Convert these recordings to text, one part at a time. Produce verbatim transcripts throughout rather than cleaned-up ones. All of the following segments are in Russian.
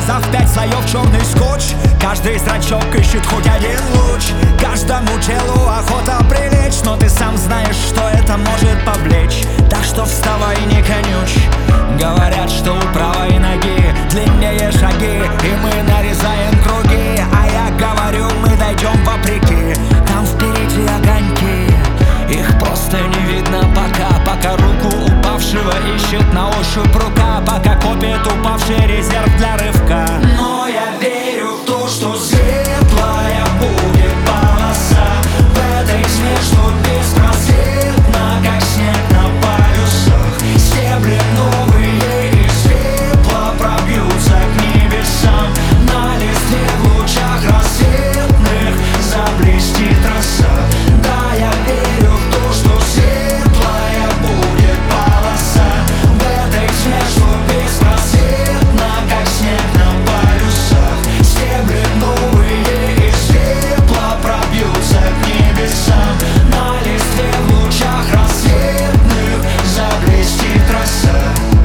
Нарезав пять слоев черный скотч, каждый зрачок ищет хоть один луч. Каждому телу охота прилечь, но ты сам знаешь, что это может повлечь. Так что вставай, не конючь. Говорят, что у правой ноги длиннее шаги, и мы нарезаем круги. А я говорю, мы дойдем вопреки. Там впереди огоньки, их просто не видно пока. Пока руку упавшего ищет на ощупь рука, пока копит упавший резерв для рывка. Но я верю в то, что светлая будет полоса в этой тьме, что беспросветно, как снег на полюсах. Стебли новые из пепла пробьются к небесам. На листе в лучах рассветных заблестит роса. Да, я верю в то, что светлая будет полоса в этой тьме, что беспросветно, как снег на полюсах. Стебли новые из пепла пробьются к небесам. На листе в лучах рассветных заблестит роса.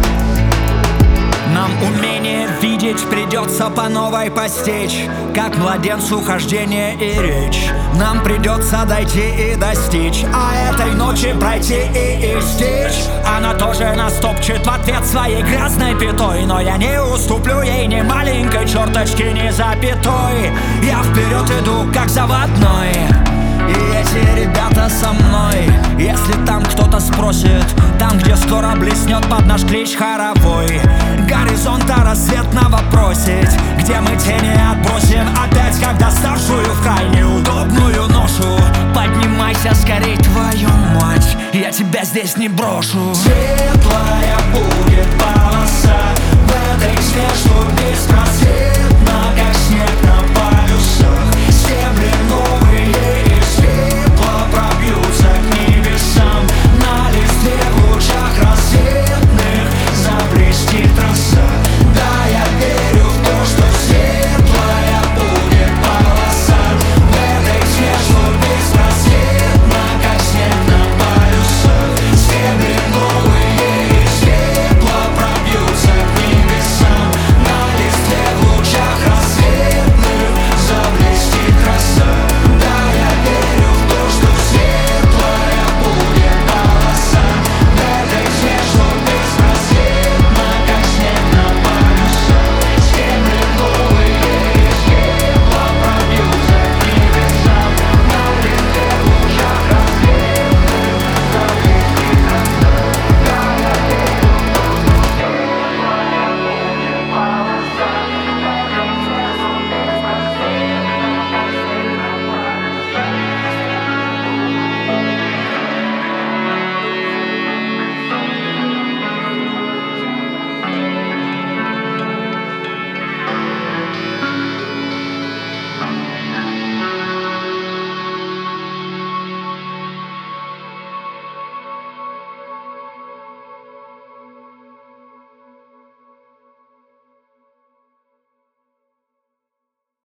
Нам умение видеть придется по новой постичь, как младенцу хождение и речь. Нам придется дойти и достичь, а этой ночи пройти и истечь. Она тоже нас топчет в ответ своей грязной пятой, но я не уступлю ей ни маленькой черточки, ни запятой. Я вперед иду, как заводной, и эти ребята со мной. Если там кто-то спросит, там, где скоро блеснет под наш клич хоровой горизонта рассветного просить, где мы тени отбросим опять, как доставшую в крайне удобную ношу. Поднимайся скорей, твою мать, я тебя здесь не брошу. Светлая будет полоса в этой тьме, что беспросветно.